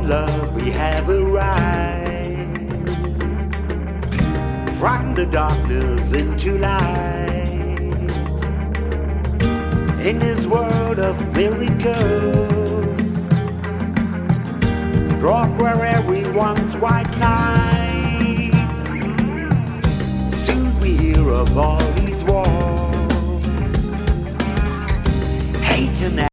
love we have arrived. From the darkness into light, in this world of miracles, drop where everyone's white knight. Soon we hear of all these wars, hate and